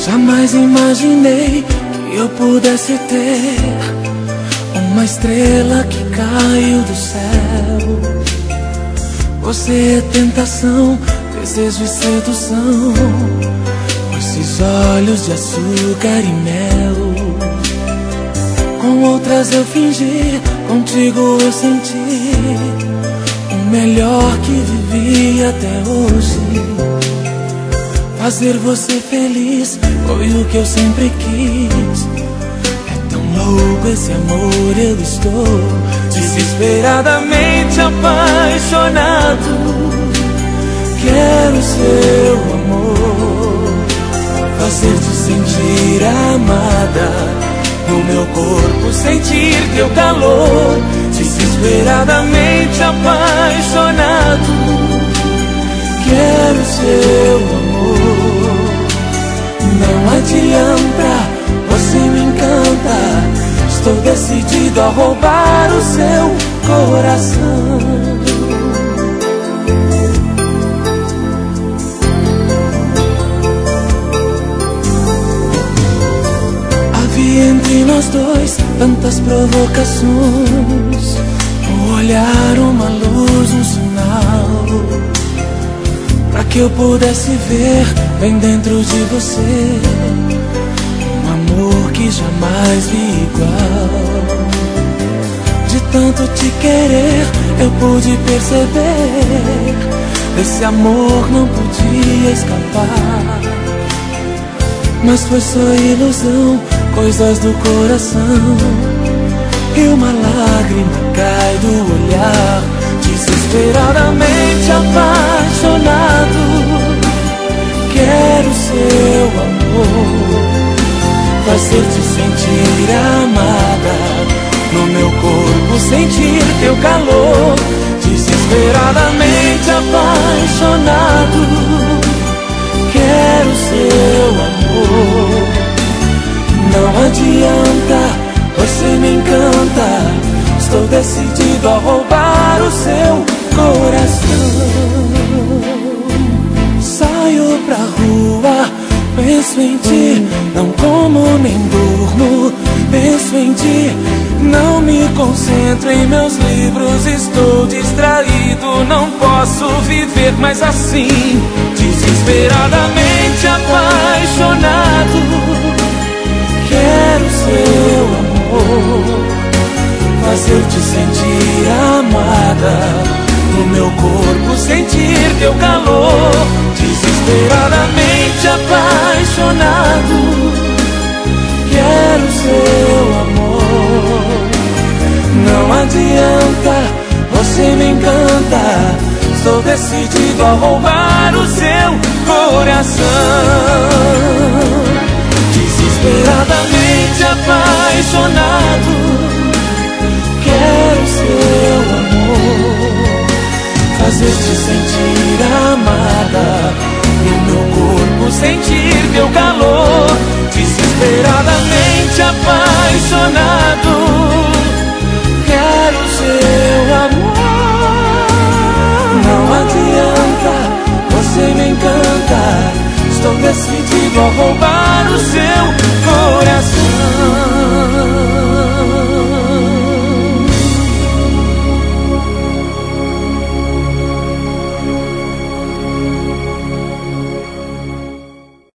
Jamais imaginei que eu pudesse ter uma estrela que caiu do céu. Você é tentação, desejo e sedução, com esses olhos de açúcar e mel. Com outras eu fingi, contigo eu senti o melhor que vivi até hoje. Fazer você feliz foi o que eu sempre quis. É tão louco esse amor, eu estou desesperadamente apaixonado. Quero seu amor, fazer-te sentir amada, no meu corpo sentir teu calor. Desesperadamente apaixonado, quero seu amor. Não adianta, você me encanta. Estou decidido a roubar o seu coração. Havia entre nós dois tantas provocações, um olhar, uma luz, um sinal, pra que eu pudesse ver bem dentro de você um amor que jamais vi igual. De tanto te querer eu pude perceber, desse amor não podia escapar. Mas foi só ilusão, coisas do coração, e uma lágrima cai do olhar. Desesperadamente apaixonado, quero seu amor, fazer-te sentir amada, no meu corpo sentir teu calor. Desesperadamente apaixonado, quero seu amor. Não adianta, você me encanta. Estou decidido a roubar o seu coração. Saio pra rua, penso em ti, não como nem durmo. Penso em ti, não me concentro em meus livros. Estou distraído, não posso viver mais assim. Desesperadamente apaixonado, quero seu amor, fazer-te sentir amada, no meu corpo sentir teu calor. Desesperadamente apaixonado, quero seu amor. Não adianta, você me encanta. Estou decidido a roubar o seu coração. Desesperadamente apaixonado, quero seu amor, fazer-te sentir amada, no meu corpo sentir teu calor. Desesperadamente apaixonado, quero seu amor. Não adianta, você me encanta. Estou decidido a roubar o seu